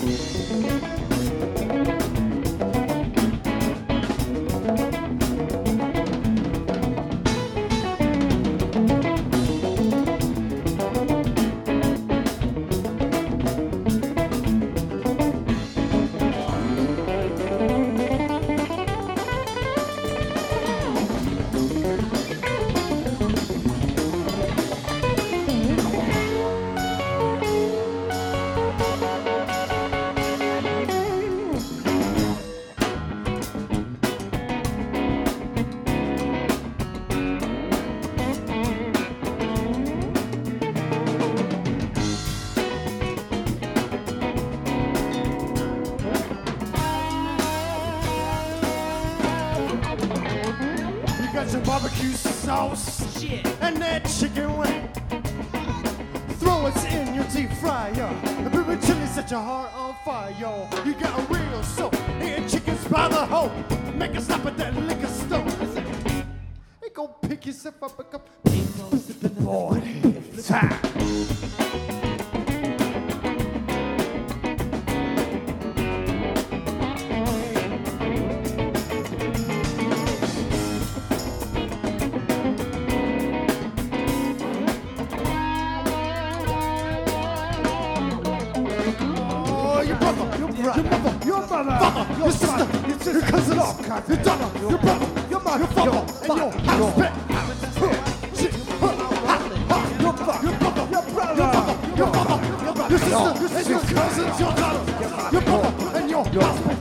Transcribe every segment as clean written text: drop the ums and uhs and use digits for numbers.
Some barbecue sauce, shit, and that chicken wing. Throw it in your deep fryer. The baby chili set your heart on fire. You got a real soul, eating chickens by the hole. Make a stop at that liquor store. Hey, go pick yourself up a cup. Boy, it's time. Your mother, your sister, your cousin, your daughter, your brother, your mother, your father, and your husband. Your brother, your sister, your cousins, your daughter, your brother, and your husband.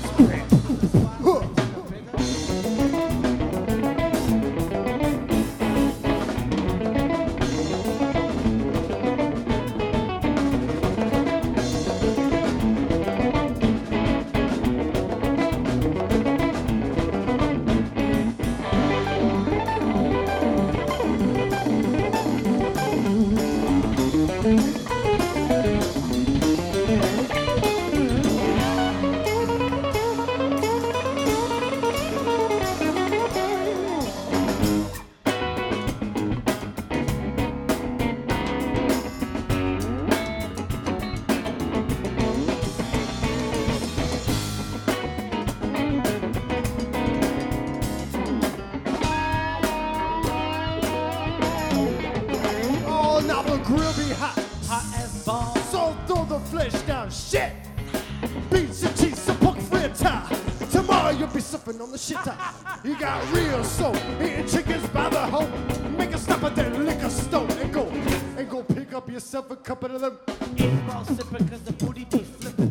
Grill be hot, hot as balls. So throw the flesh down, shit. Beans and cheese, some pork fritter. Tomorrow you'll be sipping on the shit. You got real soul, eating chickens by the hole. Make a stop at that liquor store and go pick up yourself a couple of them. Ain't ball sipping cause the booty be flipping.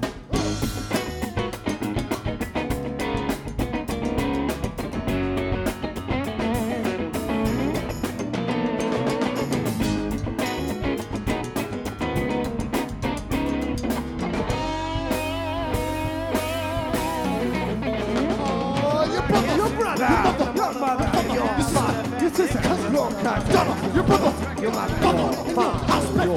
Your brother, your mother, your husband,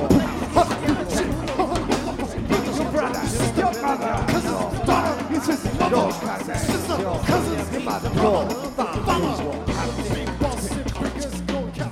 your brother, your mother, cousin, daughter, your sister, cousins, your mother, father, big boss, fingers, go count.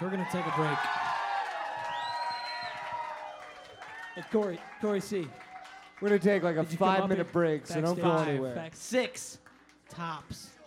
we're going to take a break. Hey, Corey C. We're going to take like a Did you come up 5-minute here break, so don't go backstage? anywhere. 6 tops.